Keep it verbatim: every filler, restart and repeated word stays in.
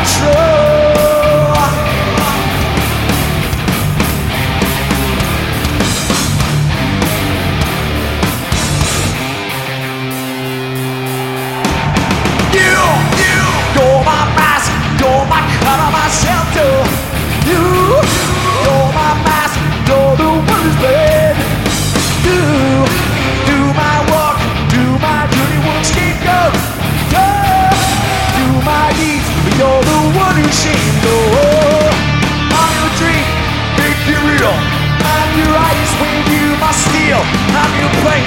control. You, you, you're my mask, you're my color, my shelter. You, you're my mask, you're the one who's bled. Do, do my work, do my dirty work, scapegoat. Do, do my deeds, but you're the one who's shamed. Oh, I'm your dream, make it real. I'm your ice when you my steel. I'm your plane,